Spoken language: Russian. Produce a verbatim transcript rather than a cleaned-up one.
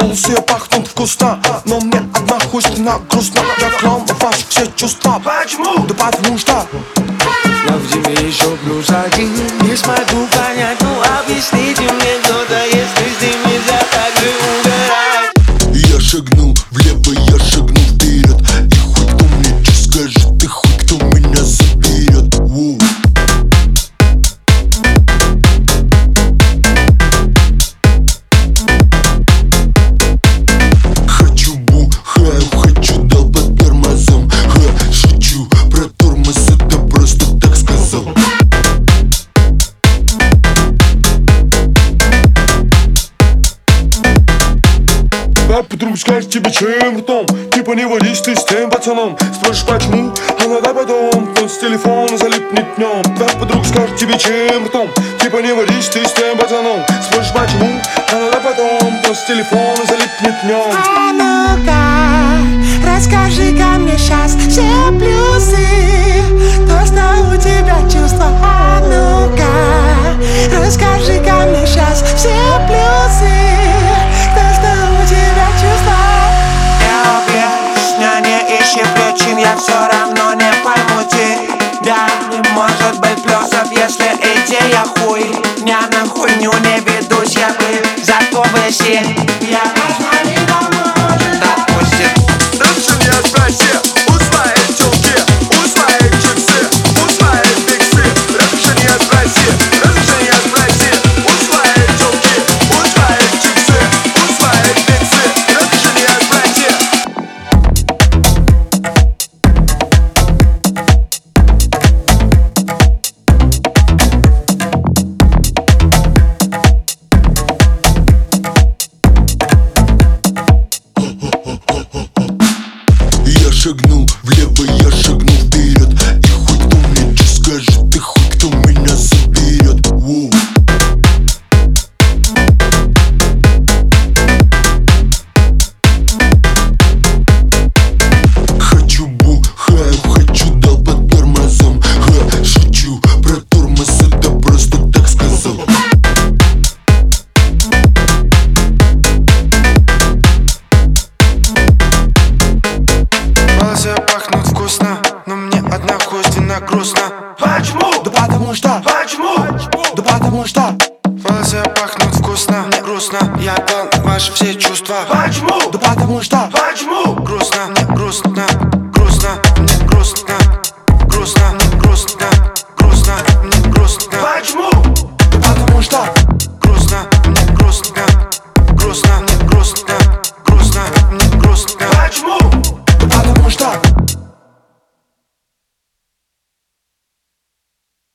Волосы пахнут вкусно, но мне одна хуйня грустно. Я клон ваши все чувства. Почему? Да потому что я в тебе еще плюс один. Не смогу понять, ну объясните мне кто-то, если с ним нельзя так же угорать. Я шагнул влево, я шагнул вперед, и хоть кто мне что скажет, и хоть кто меня заберет. Воу. Хочу бухаю, хочу дал под тормозом. Ха, шучу про тормоз, это просто так сказал. твоя подруга скажет тебе чем ртом. Типа не водись ты с тем пацаном. Спросишь почему, она да потом. Тот с телефона залипнет днем. Твоя подруга скажет тебе чем ртом. Типа не водись ты с тем пацаном. Спросишь почему, она да потом. Тот с телефона залипнет днем. А ну-ка, расскажи-ка мне сейчас все плюсы. То, что у тебя чувства. А ну-ка, расскажи-ка мне сейчас все плюсы. То, что у тебя чувства. Я объяснение ищу причин, я все равно не пойму тебя. Не может быть плюсов, если идея хуй. Я на хуйню не ведусь, я бы зато бы все. Я шагнул влево, я шагнул вперед, и хоть кто мне что скажет, и хоть кто меня заберет. Воу. Хочу бухаю, хочу дал под тормозом. Ха, шучу про тормоз, это просто так сказал. волосы пахнут вкусно, но мне одна хуйственно грустно. Почему? Да потому что. Почему? Да потому что. Волосы пахнут вкусно, мне грустно. Я клон ваши все чувства. Почему? Да потому что. Почему? Грустно, мне грустно, грустно, мне грустно, грустно, мне грустно, грустно, мне грустно. Почему?